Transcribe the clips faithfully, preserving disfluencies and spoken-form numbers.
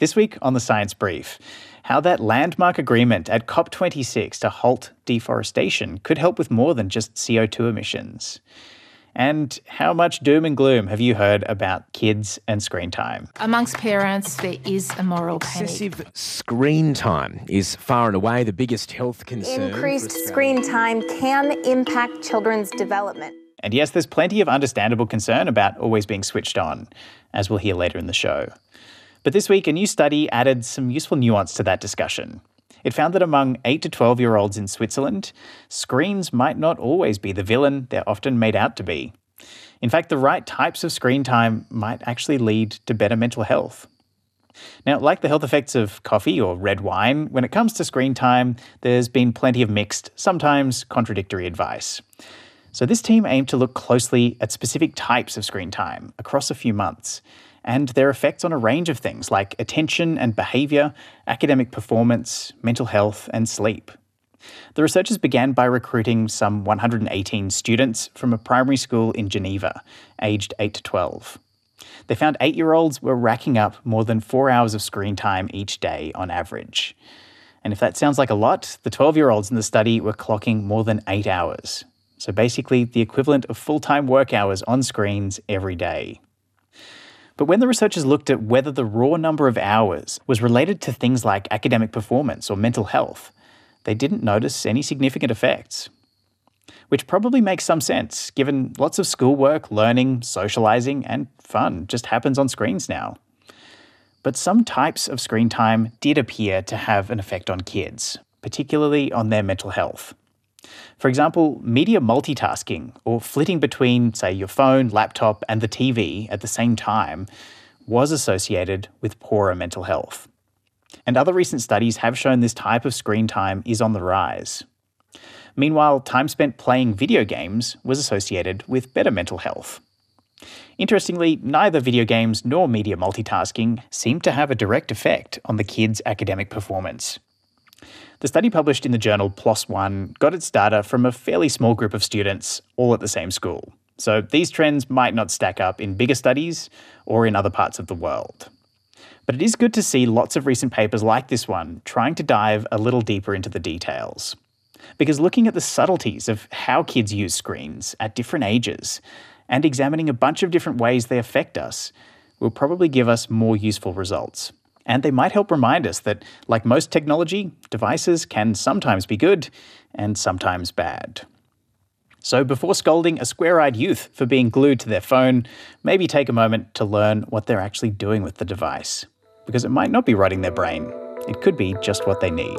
This week on the Science Brief, how that landmark agreement at COP twenty-six to halt deforestation could help with more than just C O two emissions. And how much doom and gloom have you heard about kids and screen time? Amongst parents, there is a moral panic. Excessive screen time is far and away the biggest health concern. Increased screen time can impact children's development. And yes, there's plenty of understandable concern about always being switched on, as we'll hear later in the show. But this week, a new study added some useful nuance to that discussion. It found that among eight to twelve-year-olds in Switzerland, screens might not always be the villain they're often made out to be. In fact, the right types of screen time might actually lead to better mental health. Now, like the health effects of coffee or red wine, when it comes to screen time, there's been plenty of mixed, sometimes contradictory advice. So this team aimed to look closely at specific types of screen time across a few months, and their effects on a range of things like attention and behaviour, academic performance, mental health, and sleep. The researchers began by recruiting some one hundred eighteen students from a primary school in Geneva, aged eight to twelve. They found eight-year-olds were racking up more than four hours of screen time each day on average. And if that sounds like a lot, the twelve-year-olds in the study were clocking more than eight hours. So basically the equivalent of full-time work hours on screens every day. But when the researchers looked at whether the raw number of hours was related to things like academic performance or mental health, they didn't notice any significant effects. Which probably makes some sense, given lots of schoolwork, learning, socialising, and fun just happens on screens now. But some types of screen time did appear to have an effect on kids, particularly on their mental health. For example, media multitasking, or flitting between, say, your phone, laptop, and the T V at the same time, was associated with poorer mental health. And other recent studies have shown this type of screen time is on the rise. Meanwhile, time spent playing video games was associated with better mental health. Interestingly, neither video games nor media multitasking seem to have a direct effect on the kids' academic performance. The study published in the journal PLOS ONE got its data from a fairly small group of students, all at the same school. So these trends might not stack up in bigger studies or in other parts of the world. But it is good to see lots of recent papers like this one trying to dive a little deeper into the details. Because looking at the subtleties of how kids use screens at different ages and examining a bunch of different ways they affect us will probably give us more useful results. And they might help remind us that, like most technology, devices can sometimes be good and sometimes bad. So before scolding a square-eyed youth for being glued to their phone, maybe take a moment to learn what they're actually doing with the device. Because it might not be rotting their brain. It could be just what they need.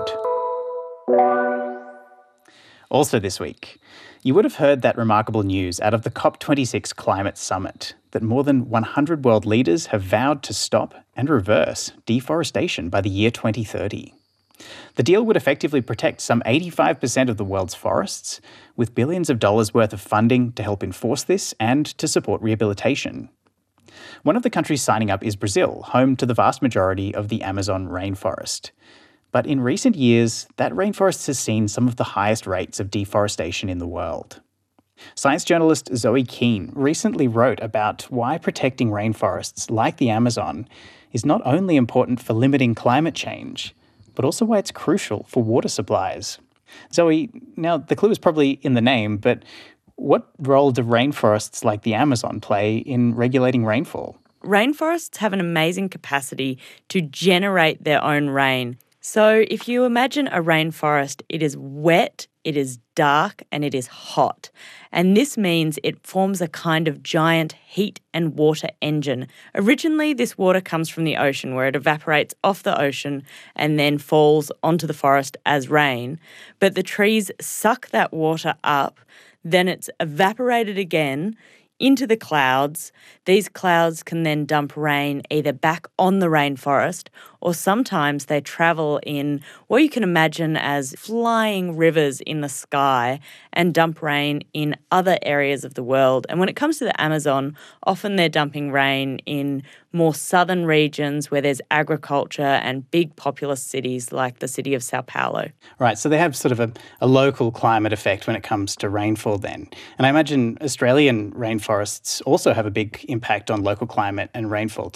Also this week, you would have heard that remarkable news out of the COP twenty-six Climate Summit that more than one hundred world leaders have vowed to stop and reverse deforestation by the year twenty thirty. The deal would effectively protect some eighty-five percent of the world's forests, with billions of dollars worth of funding to help enforce this and to support rehabilitation. One of the countries signing up is Brazil, home to the vast majority of the Amazon rainforest. But in recent years, that rainforest has seen some of the highest rates of deforestation in the world. Science journalist Zoe Keane recently wrote about why protecting rainforests like the Amazon is not only important for limiting climate change, but also why it's crucial for water supplies. Zoe, now the clue is probably in the name, but what role do rainforests like the Amazon play in regulating rainfall? Rainforests have an amazing capacity to generate their own rain. So if you imagine a rainforest, it is wet, it is dark, and it is hot. And this means it forms a kind of giant heat and water engine. Originally, this water comes from the ocean, where it evaporates off the ocean and then falls onto the forest as rain. But the trees suck that water up, then it's evaporated again into the clouds. These clouds can then dump rain either back on the rainforest, or sometimes they travel in what you can imagine as flying rivers in the sky and dump rain in other areas of the world. And when it comes to the Amazon, often they're dumping rain in more southern regions where there's agriculture and big populous cities like the city of Sao Paulo. Right, so they have sort of a, a local climate effect when it comes to rainfall then. And I imagine Australian rainforests also have a big impact on local climate and rainfall too.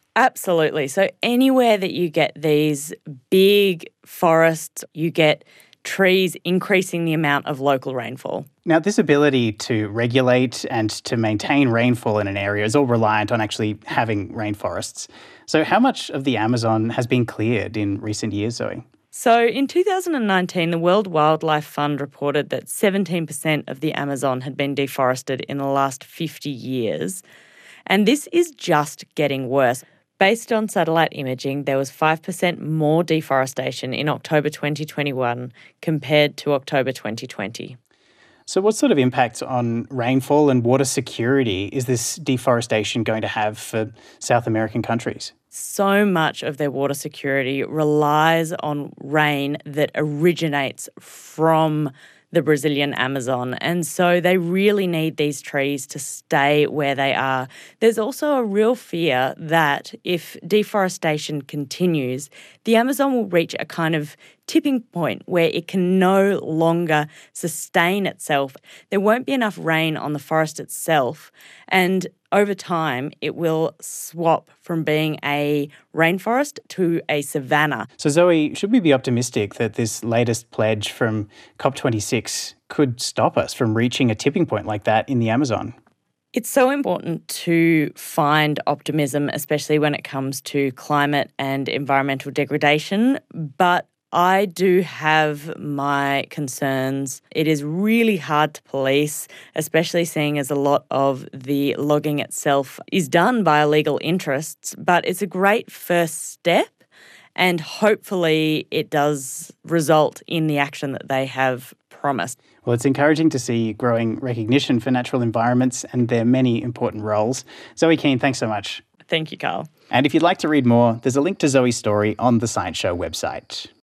Absolutely. So anywhere that you get these big forests, you get trees increasing the amount of local rainfall. Now, this ability to regulate and to maintain rainfall in an area is all reliant on actually having rainforests. So how much of the Amazon has been cleared in recent years, Zoe? So in two thousand nineteen, the World Wildlife Fund reported that seventeen percent of the Amazon had been deforested in the last fifty years. And this is just getting worse. Based on satellite imaging, there was five percent more deforestation in October twenty twenty-one compared to October twenty twenty. So what sort of impact on rainfall and water security is this deforestation going to have for South American countries? So much of their water security relies on rain that originates from the Brazilian Amazon. And so they really need these trees to stay where they are. There's also a real fear that if deforestation continues, the Amazon will reach a kind of tipping point where it can no longer sustain itself. There won't be enough rain on the forest itself. And over time, it will swap from being a rainforest to a savanna. So Zoe, should we be optimistic that this latest pledge from COP twenty-six could stop us from reaching a tipping point like that in the Amazon? It's so important to find optimism, especially when it comes to climate and environmental degradation, but I do have my concerns. It is really hard to police, especially seeing as a lot of the logging itself is done by illegal interests, but it's a great first step and hopefully it does result in the action that they have promised. Well, it's encouraging to see growing recognition for natural environments and their many important roles. Zoe Keane, thanks so much. Thank you, Carl. And if you'd like to read more, there's a link to Zoe's story on the Science Show website.